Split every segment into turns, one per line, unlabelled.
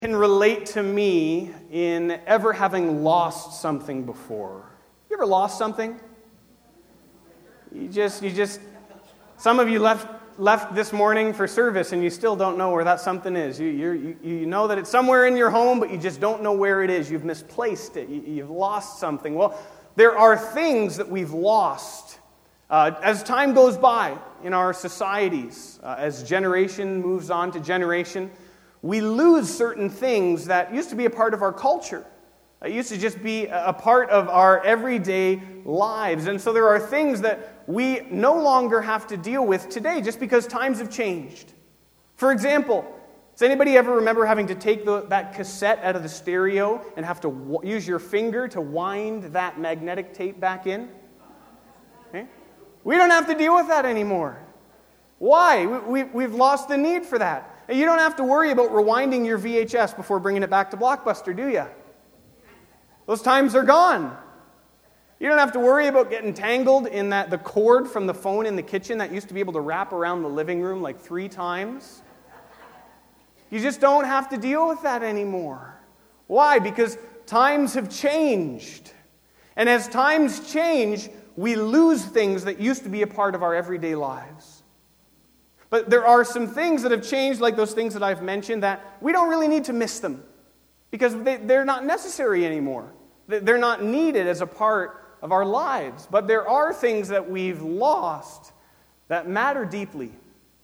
Can relate to me in ever having lost something before. You ever lost something? You just. Some of you left this morning for service and you still don't know where that something is. You know that it's somewhere in your home, but you just don't know where it is. You've misplaced it. You've lost something. Well, there are things that we've lost as time goes by in our societies, as generation moves on to generation. We lose certain things that used to be a part of our culture. It used to just be a part of our everyday lives. And so there are things that we no longer have to deal with today just because times have changed. For example, does anybody ever remember having to take that cassette out of the stereo and have to use your finger to wind that magnetic tape back in? Okay? We don't have to deal with that anymore. Why? We've lost the need for that. You don't have to worry about rewinding your VHS before bringing it back to Blockbuster, do you? Those times are gone. You don't have to worry about getting tangled in the cord from the phone in the kitchen that used to be able to wrap around the living room like 3 times. You just don't have to deal with that anymore. Why? Because times have changed. And as times change, we lose things that used to be a part of our everyday lives. But there are some things that have changed, like those things that I've mentioned, that we don't really need to miss them because they're not necessary anymore. They're not needed as a part of our lives. But there are things that we've lost that matter deeply.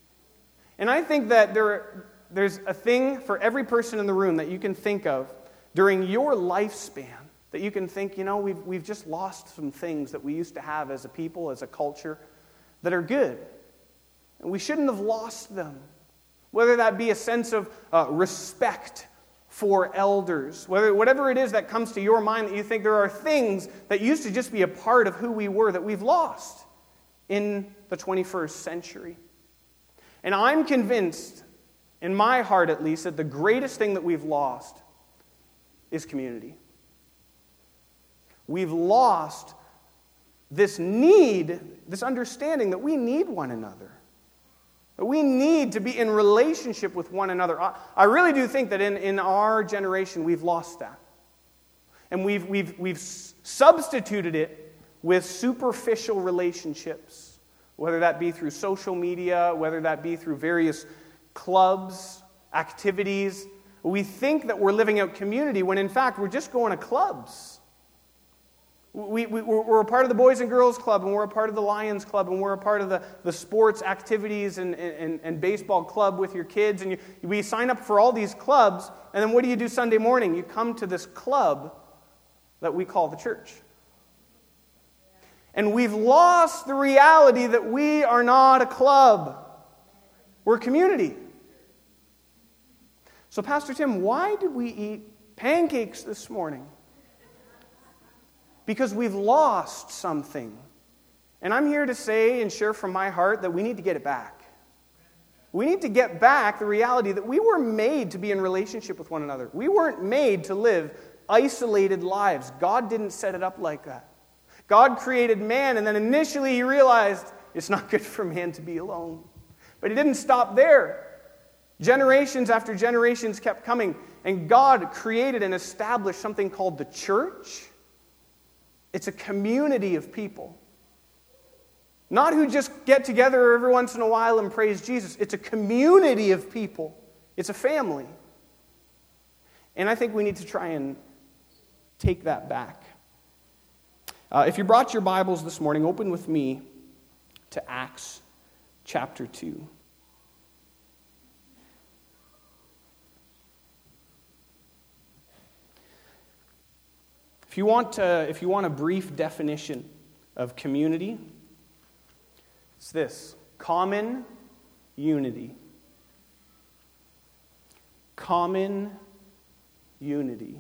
And I think that there's a thing for every person in the room that you can think of during your lifespan that you can think, we've just lost some things that we used to have as a people, as a culture, that are good. And we shouldn't have lost them. Whether that be a sense of respect for elders, whatever it is that comes to your mind that you think there are things that used to just be a part of who we were that we've lost in the 21st century. And I'm convinced, in my heart at least, that the greatest thing that we've lost is community. We've lost this need, this understanding that we need one another. We need to be in relationship with one another. I really do think that in our generation we've lost that. And we've substituted it with superficial relationships, whether that be through social media, whether that be through various clubs, activities. We think that we're living out community when in fact we're just going to clubs. We're a part of the Boys and Girls Club, and we're a part of the Lions Club, and we're a part of the sports activities and baseball club with your kids. And we sign up for all these clubs, and then what do you do Sunday morning? You come to this club that we call the church. And we've lost the reality that we are not a club. We're a community. So, Pastor Tim, why did we eat pancakes this morning? Because we've lost something. And I'm here to say and share from my heart that we need to get it back. We need to get back the reality that we were made to be in relationship with one another. We weren't made to live isolated lives. God didn't set it up like that. God created man, and then initially he realized it's not good for man to be alone. But he didn't stop there. Generations after generations kept coming, and God created and established something called the church. It's a community of people. Not who just get together every once in a while and praise Jesus. It's a community of people. It's a family. And I think we need to try and take that back. If you brought your Bibles this morning, open with me to Acts chapter 2. If you want a brief definition of community, it's this: common unity. Common unity.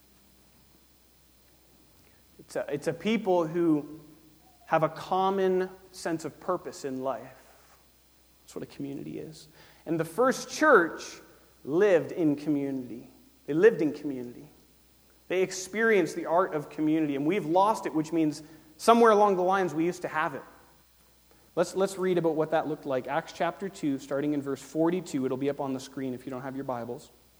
It's a people who have a common sense of purpose in life. That's what a community is. And the first church lived in community. They lived in community. They experienced the art of community, and we've lost it, which means somewhere along the lines we used to have it. Let's read about what that looked like. Acts chapter 2, starting in verse 42. It'll be up on the screen if you don't have your Bibles.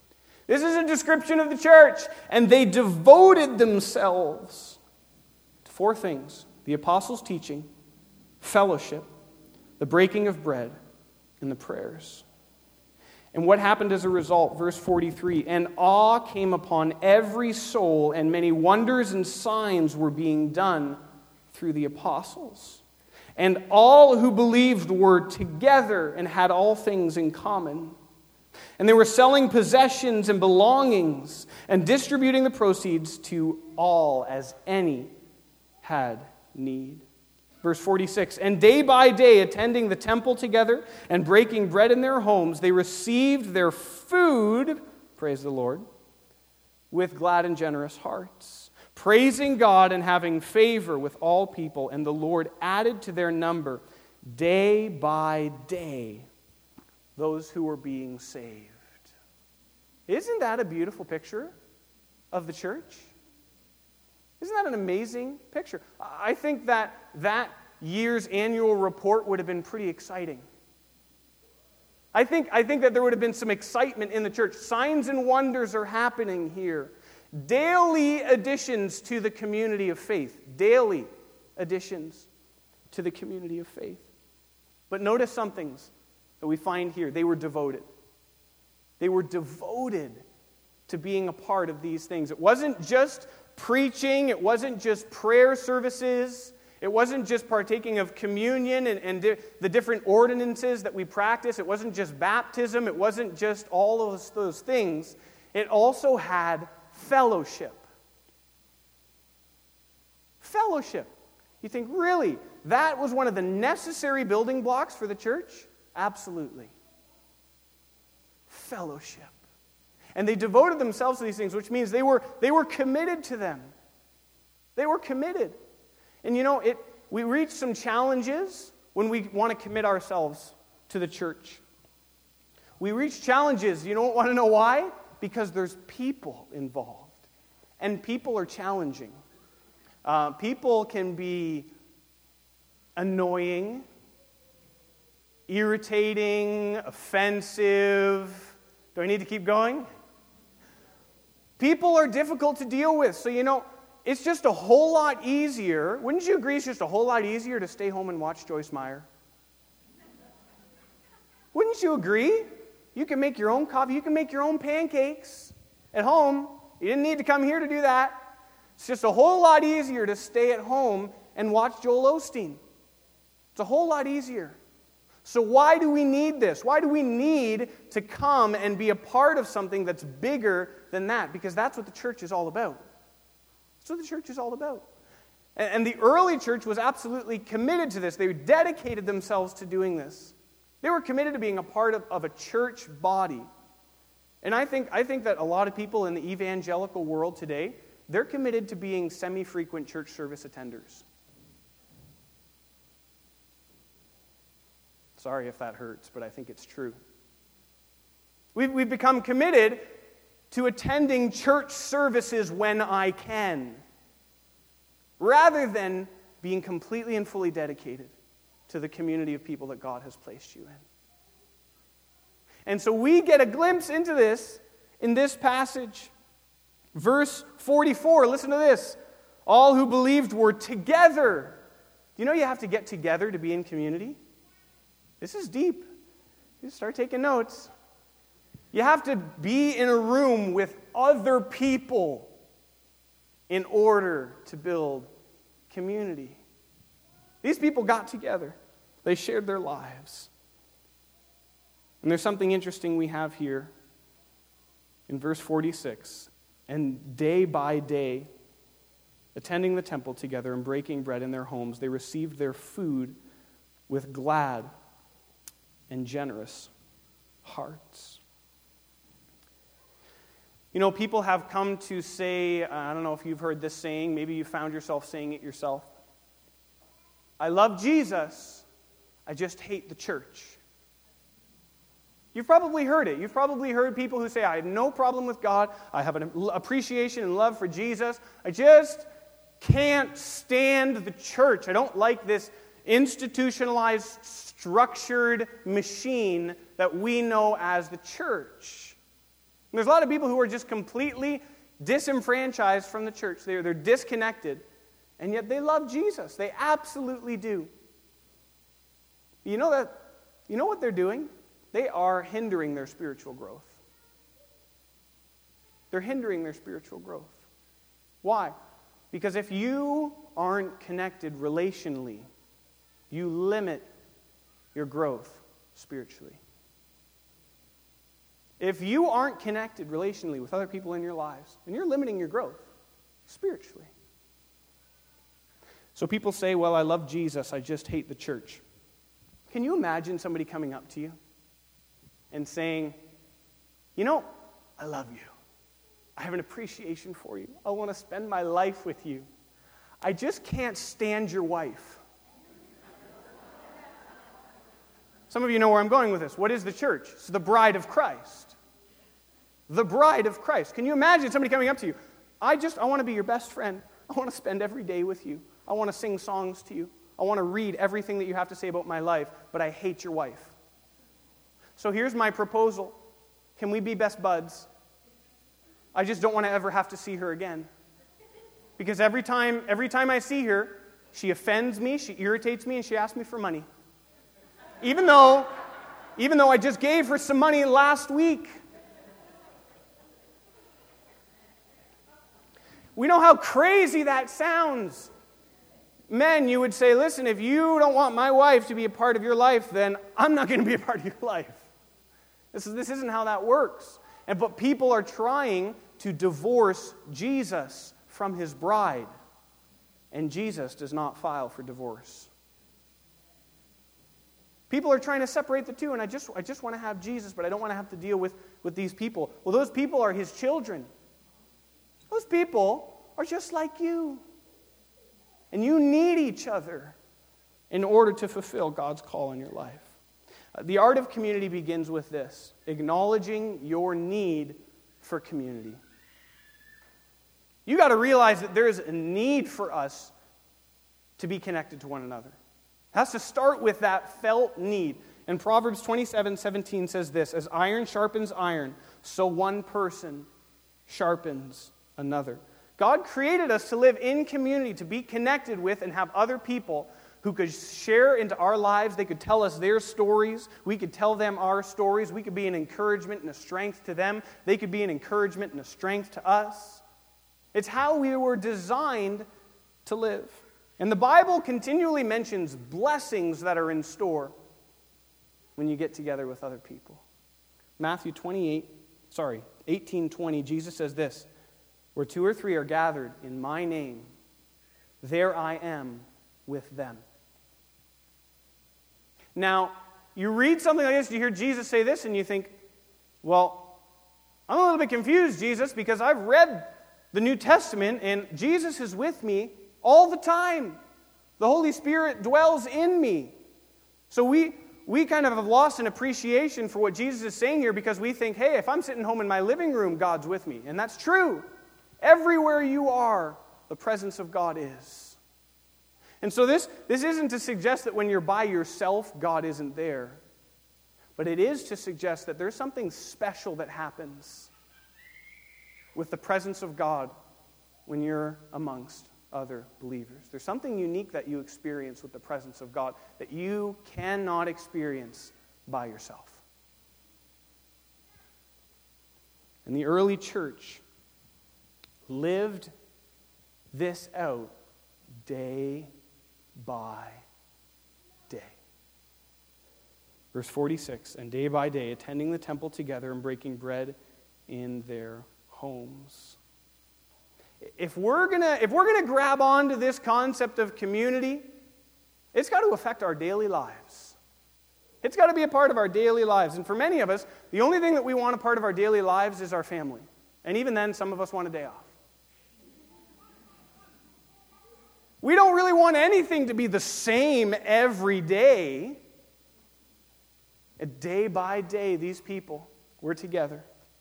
This is a description of the church. And they devoted themselves to 4 things: the apostles' teaching, fellowship, the breaking of bread, and the prayers. And what happened as a result? Verse 43, and awe came upon every soul, and many wonders and signs were being done through the apostles. And all who believed were together and had all things in common. And they were selling possessions and belongings and distributing the proceeds to all as any had need. Verse 46, and day by day, attending the temple together and breaking bread in their homes, they received their food, praise the Lord, with glad and generous hearts, praising God and having favor with all people. And the Lord added to their number day by day those who were being saved. Isn't that a beautiful picture of the church? Isn't that an amazing picture? I think that year's annual report would have been pretty exciting. I think that there would have been some excitement in the church. Signs and wonders are happening here. Daily additions to the community of faith. Daily additions to the community of faith. But notice some things that we find here. They were devoted. They were devoted to being a part of these things. It wasn't just preaching. It wasn't just prayer services. It wasn't just partaking of communion and the different ordinances that we practice. It wasn't just baptism. It wasn't just all of those things. It also had fellowship. Fellowship. You think, really, that was one of the necessary building blocks for the church? Absolutely. Fellowship. And they devoted themselves to these things, which means they were committed to them. They were committed. And we reach some challenges when we want to commit ourselves to the church. We reach challenges. You don't want to know why? Because there's people involved. And people are challenging. People can be annoying, irritating, offensive. Do I need to keep going? People are difficult to deal with. So, it's just a whole lot easier. Wouldn't you agree it's just a whole lot easier to stay home and watch Joyce Meyer? Wouldn't you agree? You can make your own coffee. You can make your own pancakes at home. You didn't need to come here to do that. It's just a whole lot easier to stay at home and watch Joel Osteen. It's a whole lot easier. So why do we need this? Why do we need to come and be a part of something that's bigger than that? Because that's what the church is all about. That's what the church is all about. And the early church was absolutely committed to this. They dedicated themselves to doing this. They were committed to being a part of a church body. And I think that a lot of people in the evangelical world today, they're committed to being semi-frequent church service attenders. Sorry if that hurts, but I think it's true. We've become committed to attending church services when I can, rather than being completely and fully dedicated to the community of people that God has placed you in. And so we get a glimpse into this in this passage. Verse 44, listen to this. All who believed were together. Do you know you have to get together to be in community? This is deep. You start taking notes. You have to be in a room with other people in order to build community. These people got together. They shared their lives. And there's something interesting we have here in verse 46. And day by day, attending the temple together and breaking bread in their homes, they received their food with glad and generous hearts. People have come to say, I don't know if you've heard this saying, maybe you found yourself saying it yourself. I love Jesus, I just hate the church. You've probably heard it. You've probably heard people who say, I have no problem with God, I have an appreciation and love for Jesus, I just can't stand the church. I don't like this institutionalized, structured machine that we know as the church. And there's a lot of people who are just completely disenfranchised from the church. They're disconnected, and yet they love Jesus. They absolutely do. You know what they're doing? They are hindering their spiritual growth. They're hindering their spiritual growth. Why? Because if you aren't connected relationally, you limit your growth spiritually. If you aren't connected relationally with other people in your lives, then you're limiting your growth spiritually. So people say, well, I love Jesus, I just hate the church. Can you imagine somebody coming up to you and saying, I love you. I have an appreciation for you. I want to spend my life with you. I just can't stand your wife. Some of you know where I'm going with this. What is the church? It's the bride of Christ. The bride of Christ. Can you imagine somebody coming up to you? I want to be your best friend. I want to spend every day with you. I want to sing songs to you. I want to read everything that you have to say about my life, but I hate your wife. So here's my proposal. Can we be best buds? I just don't want to ever have to see her again. Because every time I see her, she offends me, she irritates me, and she asks me for money. Even though I just gave her some money last week. We know how crazy that sounds. Men, you would say, listen, if you don't want my wife to be a part of your life, then I'm not going to be a part of your life. This isn't how that works. But people are trying to divorce Jesus from his bride. And Jesus does not file for divorce. People are trying to separate the two, and I just want to have Jesus, but I don't want to have to deal with these people. Well, those people are his children. Those people are just like you. And you need each other in order to fulfill God's call in your life. The art of community begins with this: acknowledging your need for community. You got to realize that there is a need for us to be connected to one another. It has to start with that felt need. And Proverbs 27:17 says this: as iron sharpens iron, so one person sharpens another. God created us to live in community, to be connected with and have other people who could share into our lives. They could tell us their stories. We could tell them our stories. We could be an encouragement and a strength to them. They could be an encouragement and a strength to us. It's how we were designed to live. And the Bible continually mentions blessings that are in store when you get together with other people. Matthew 18:20, Jesus says this: where two or three are gathered in my name, there I am with them. Now, you read something like this, you hear Jesus say this, and you think, well, I'm a little bit confused, Jesus, because I've read the New Testament, and Jesus is with me all the time. The Holy Spirit dwells in me. So we kind of have lost an appreciation for what Jesus is saying here, because we think, hey, if I'm sitting home in my living room, God's with me. And that's true. Everywhere you are, the presence of God is. And so this isn't to suggest that when you're by yourself, God isn't there. But it is to suggest that there's something special that happens with the presence of God when you're amongst other believers. There's something unique that you experience with the presence of God that you cannot experience by yourself. And the early church lived this out day by day. Verse 46, and day by day, attending the temple together and breaking bread in their homes. If we're gonna grab onto this concept of community, it's got to affect our daily lives. It's got to be a part of our daily lives. And for many of us, the only thing that we want a part of our daily lives is our family. And even then, some of us want a day off. We don't really want anything to be the same every day. Day by day, these people were together.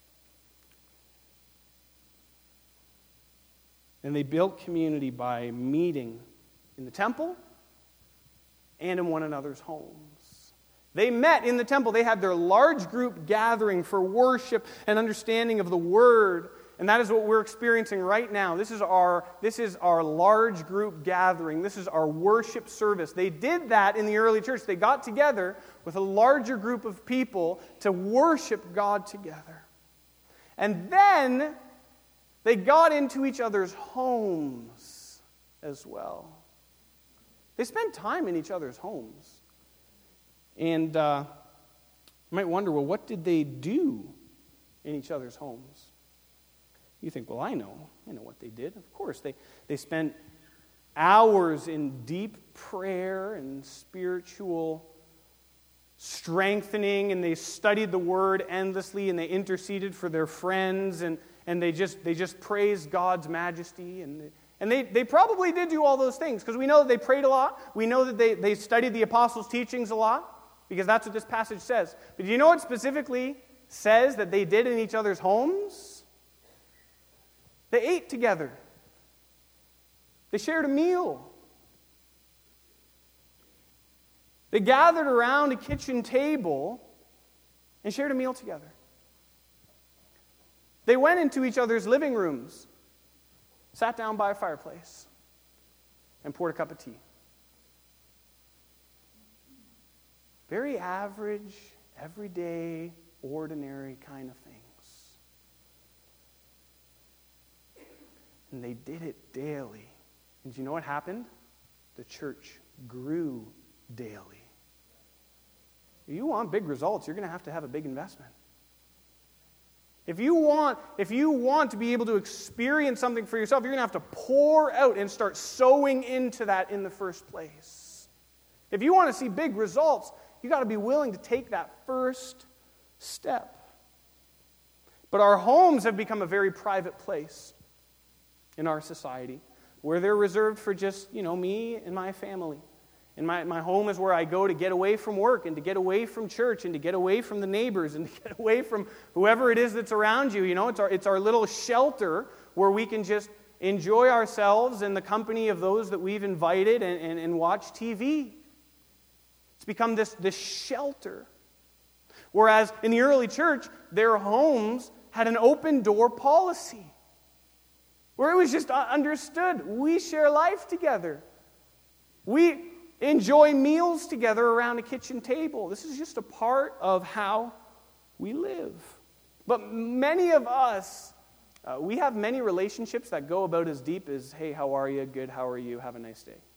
And they built community by meeting in the temple and in one another's homes. They met in the temple. They had their large group gathering for worship and understanding of the Word. And that is what we're experiencing right now. This is our large group gathering. This is our worship service. They did that in the early church. They got together with a larger group of people to worship God together. And then they got into each other's homes as well. They spent time in each other's homes. And you might wonder, well, what did they do in each other's homes? You think, well, I know what they did. Of course, they spent hours in deep prayer and spiritual strengthening, and they studied the Word endlessly, and they interceded for their friends, and they just praised God's majesty, and they probably did do all those things, because we know that they prayed a lot. We know that they studied the apostles' teachings a lot, because that's what this passage says. But do you know what specifically says that they did in each other's homes? They ate together. They shared a meal. They gathered around a kitchen table and shared a meal together. They went into each other's living rooms, sat down by a fireplace, and poured a cup of tea. Very average, everyday, ordinary kind of things. And they did it daily. And do you know what happened? The church grew daily. If you want big results, you're going to have a big investment. If you want to be able to experience something for yourself, you're going to have to pour out and start sowing into that in the first place. If you want to see big results, you got to be willing to take that first step. But our homes have become a very private place in our society, where they're reserved for just, me and my family. And my home is where I go to get away from work and to get away from church and to get away from the neighbors and to get away from whoever it is that's around you. It's our little shelter where we can just enjoy ourselves in the company of those that we've invited and watch TV. It's become this shelter. Whereas in the early church, their homes had an open door policy, where it was just understood. We share life together. We enjoy meals together around a kitchen table. This is just a part of how we live. But many of us, we have many relationships that go about as deep as, hey, how are you? Good, how are you? Have a nice day.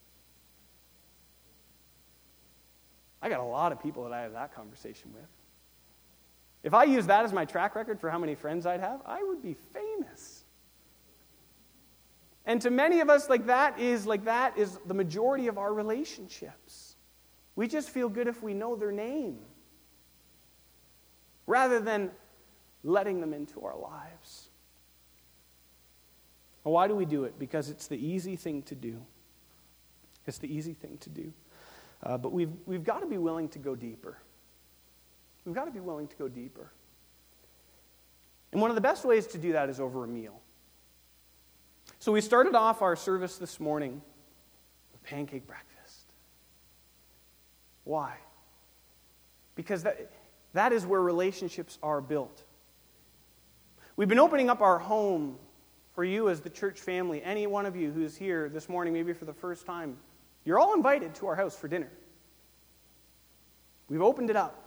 I got a lot of people that I have that conversation with. If I use that as my track record for how many friends I'd have, I would be famous. And to many of us, that is the majority of our relationships. We just feel good if we know their name, rather than letting them into our lives. Well, why do we do it? Because it's the easy thing to do. It's the easy thing to do. But we've got to be willing to go deeper. We've got to be willing to go deeper. And one of the best ways to do that is over a meal. So we started off our service this morning with pancake breakfast. Why? Because that is where relationships are built. We've been opening up our home for you as the church family. Any one of you who's here this morning, maybe for the first time, you're all invited to our house for dinner. We've opened it up.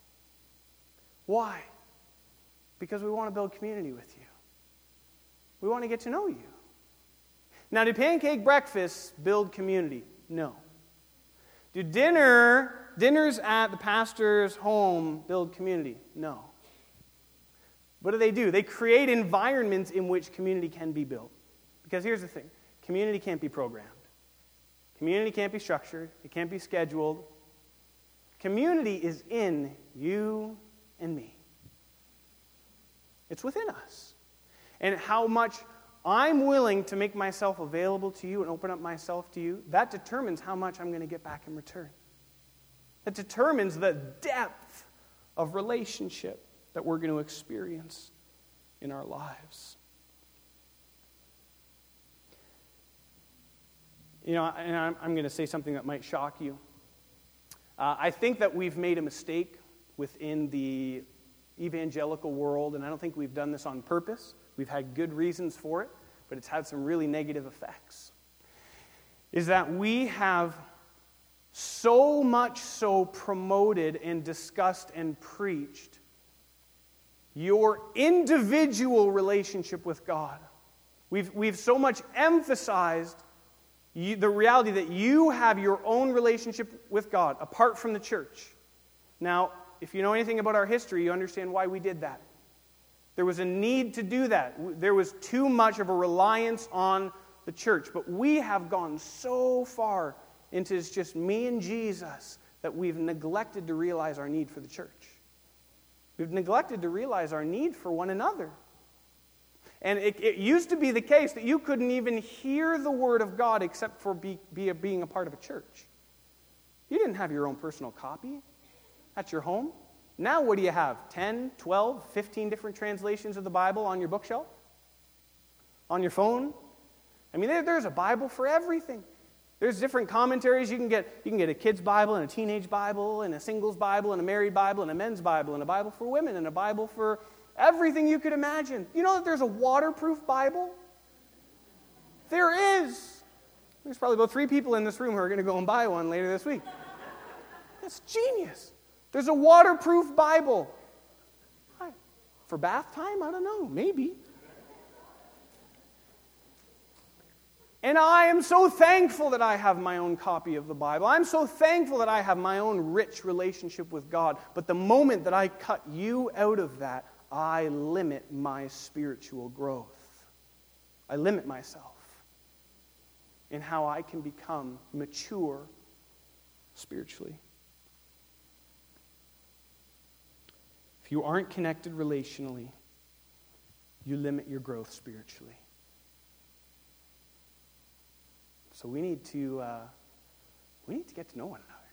Why? Because we want to build community with you. We want to get to know you. Now, do pancake breakfasts build community? No. Do dinners at the pastor's home build community? No. What do? They create environments in which community can be built. Because here's the thing. Community can't be programmed. Community can't be structured. It can't be scheduled. Community is in you and me. It's within us. And how much I'm willing to make myself available to you and open up myself to you, that determines how much I'm going to get back in return. That determines the depth of relationship that we're going to experience in our lives. And I'm going to say something that might shock you. I think that we've made a mistake within the evangelical world, and I don't think we've done this on purpose. We've had good reasons for it, but it's had some really negative effects. Is that we have so much so promoted and discussed and preached your individual relationship with God. We've so much emphasized the reality that you have your own relationship with God apart from the church. Now, if you know anything about our history, you understand why we did that. There was a need to do that. There was too much of a reliance on the church. But we have gone so far into it's just me and Jesus that we've neglected to realize our need for the church. We've neglected to realize our need for one another. And it used to be the case that you couldn't even hear the Word of God except for being a part of a church. You didn't have your own personal copy at your home. Now what do you have? 10, 12, 15 different translations of the Bible on your bookshelf? On your phone? I mean, there's a Bible for everything. There's different commentaries. You can get a kid's Bible and a teenage Bible and a singles Bible and a married Bible and a men's Bible and a Bible for women and a Bible for everything you could imagine. You know that there's a waterproof Bible? There is. There's probably about 3 people in this room who are going to go and buy one later this week. That's genius. There's a waterproof Bible. For bath time? I don't know. Maybe. And I am so thankful that I have my own copy of the Bible. I'm so thankful that I have my own rich relationship with God. But the moment that I cut you out of that, I limit my spiritual growth. I limit myself in how I can become mature spiritually. If you aren't connected relationally, you limit your growth spiritually. So we need to get to know one another.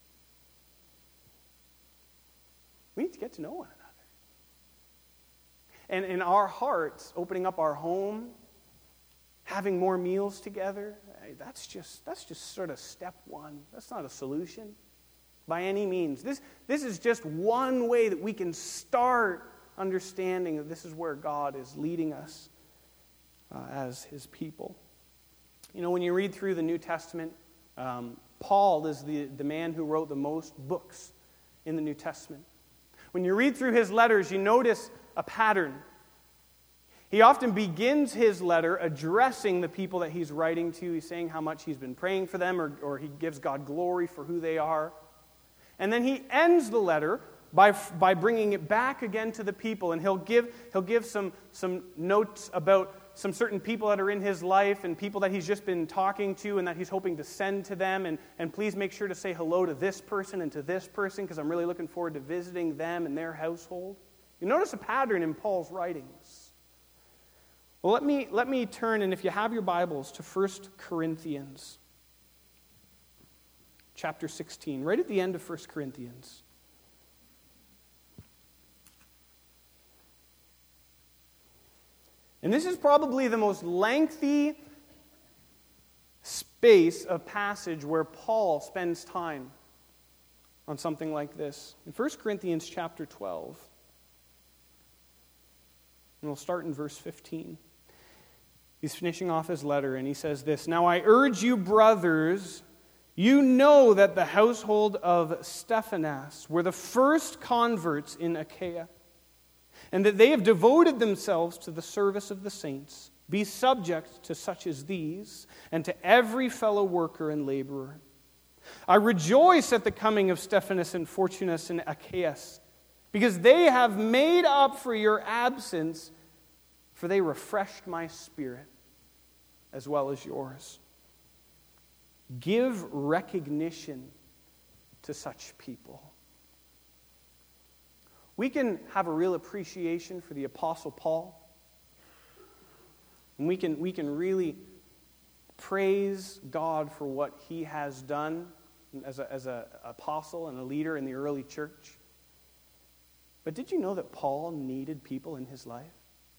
We need to get to know one another. And in our hearts, opening up our home, having more meals together, that's just sort of step one. That's not a solution by any means. This is just one way that we can start understanding that this is where God is leading us as His people. You know, when you read through the New Testament, Paul is the man who wrote the most books in the New Testament. When you read through his letters, you notice a pattern. He often begins his letter addressing the people that he's writing to. He's saying how much he's been praying for them, or he gives God glory for who they are. And then he ends the letter by bringing it back again to the people, and he'll give some notes about some certain people that are in his life and people that he's just been talking to and that he's hoping to send to them. And please make sure to say hello to this person and to this person because I'm really looking forward to visiting them and their household. You notice a pattern in Paul's writings. Well, let me turn, and if you have your Bibles, to 1 Corinthians chapter 16, right at the end of 1 Corinthians. And this is probably the most lengthy space of passage where Paul spends time on something like this. In 1 Corinthians chapter 12, and we'll start in verse 15. He's finishing off his letter, and he says this, "Now I urge you, brothers, you know that the household of Stephanas were the first converts in Achaia, and that they have devoted themselves to the service of the saints. Be subject to such as these, and to every fellow worker and laborer. I rejoice at the coming of Stephanas and Fortunus and Achaia, because they have made up for your absence, for they refreshed my spirit as well as yours." Give recognition to such people. We can have a real appreciation for the Apostle Paul. And we can really praise God for what he has done as an apostle and a leader in the early church. But did you know that Paul needed people in his life?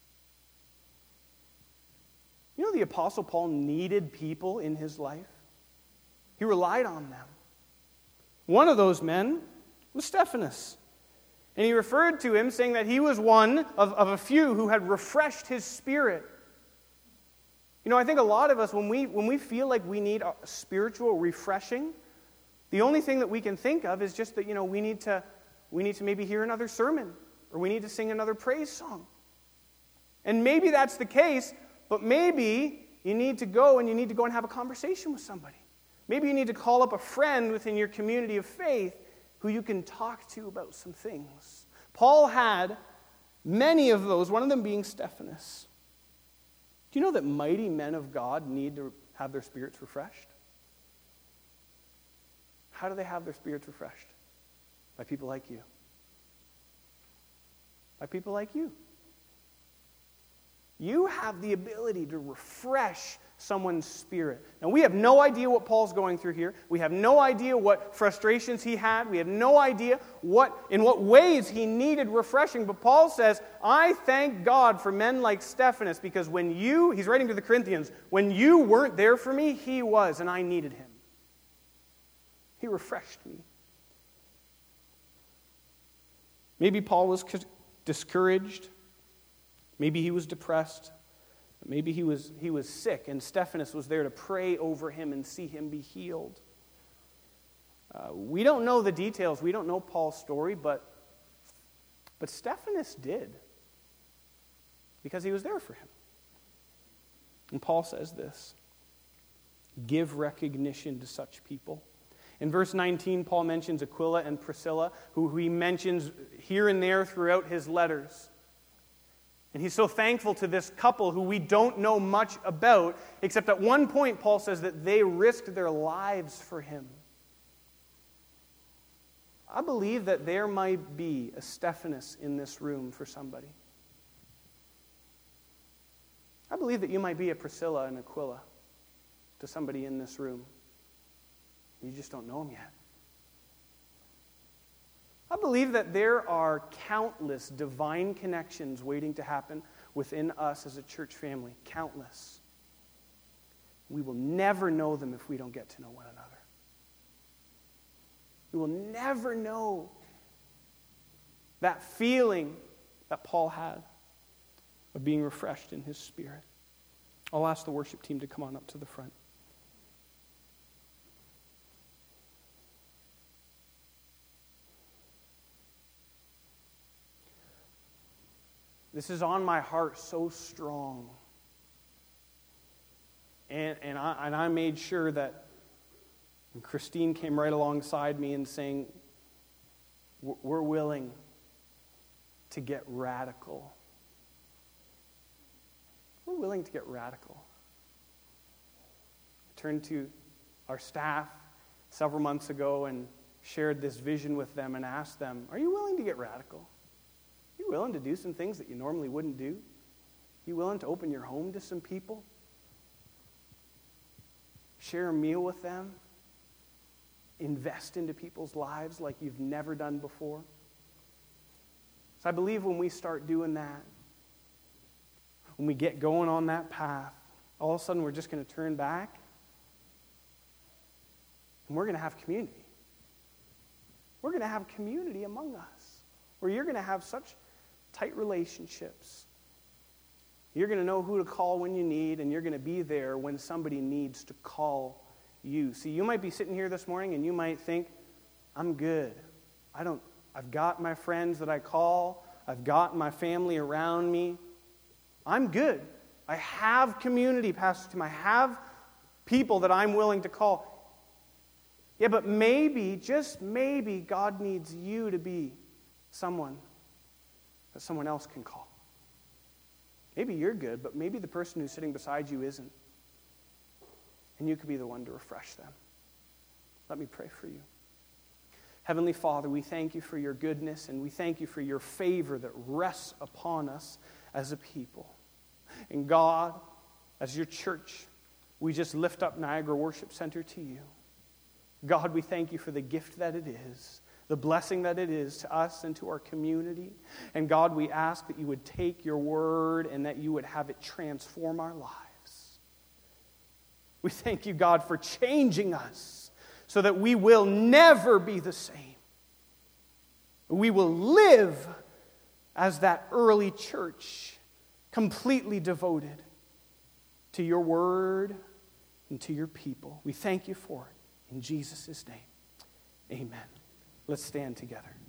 You know the Apostle Paul needed people in his life? He relied on them. One of those men was Stephanas. And he referred to him, saying that he was one of a few who had refreshed his spirit. You know, I think a lot of us, when we feel like we need a spiritual refreshing, the only thing that we can think of is just that, you know, we need to maybe hear another sermon, or we need to sing another praise song. And maybe that's the case, but maybe you need to go and have a conversation with somebody. Maybe you need to call up a friend within your community of faith who you can talk to about some things. Paul had many of those, one of them being Stephanas. Do you know that mighty men of God need to have their spirits refreshed? How do they have their spirits refreshed? By people like you. By people like you. You have the ability to refresh someone's spirit. Now, we have no idea what Paul's going through here. We have no idea what frustrations he had. We have no idea in what ways he needed refreshing. But Paul says, I thank God for men like Stephanas, because he's writing to the Corinthians, when you weren't there for me, he was, and I needed him. He refreshed me. Maybe Paul was discouraged. Maybe he was depressed. Maybe he was sick, and Stephanas was there to pray over him and see him be healed. We don't know the details. We don't know Paul's story, but Stephanas did, because he was there for him. And Paul says this: give recognition to such people. In verse 19, Paul mentions Aquila and Priscilla, who he mentions here and there throughout his letters. And he's so thankful to this couple who we don't know much about, except at one point Paul says that they risked their lives for him. I believe that there might be a Stephanas in this room for somebody. I believe that you might be a Priscilla and Aquila to somebody in this room. You just don't know them yet. I believe that there are countless divine connections waiting to happen within us as a church family. Countless. We will never know them if we don't get to know one another. We will never know that feeling that Paul had of being refreshed in his spirit. I'll ask the worship team to come on up to the front. This is on my heart so strong. And I made sure that Christine came right alongside me and saying, we're willing to get radical. We're willing to get radical. I turned to our staff several months ago and shared this vision with them and asked them, are you willing to get radical? Are you willing to do some things that you normally wouldn't do? Are you willing to open your home to some people? Share a meal with them? Invest into people's lives like you've never done before? So I believe when we start doing that, when we get going on that path, all of a sudden we're just going to turn back and we're going to have community. We're going to have community among us where you're going to have such tight relationships. You're going to know who to call when you need, and you're going to be there when somebody needs to call you. See, you might be sitting here this morning and you might think, I'm good. I've got my friends that I call. I've got my family around me. I'm good. I have community, Pastor Tim. I have people that I'm willing to call. Yeah, but maybe, just maybe, God needs you to be someone that someone else can call. Maybe you're good, but maybe the person who's sitting beside you isn't. And you could be the one to refresh them. Let me pray for you. Heavenly Father, we thank you for your goodness, and we thank you for your favor that rests upon us as a people. And God, as your church, we just lift up Niagara Worship Center to you. God, we thank you for the gift that it is, the blessing that it is to us and to our community. And God, we ask that you would take your word and that you would have it transform our lives. We thank you, God, for changing us so that we will never be the same. We will live as that early church, completely devoted to your word and to your people. We thank you for it. In Jesus' name, amen. Let's stand together.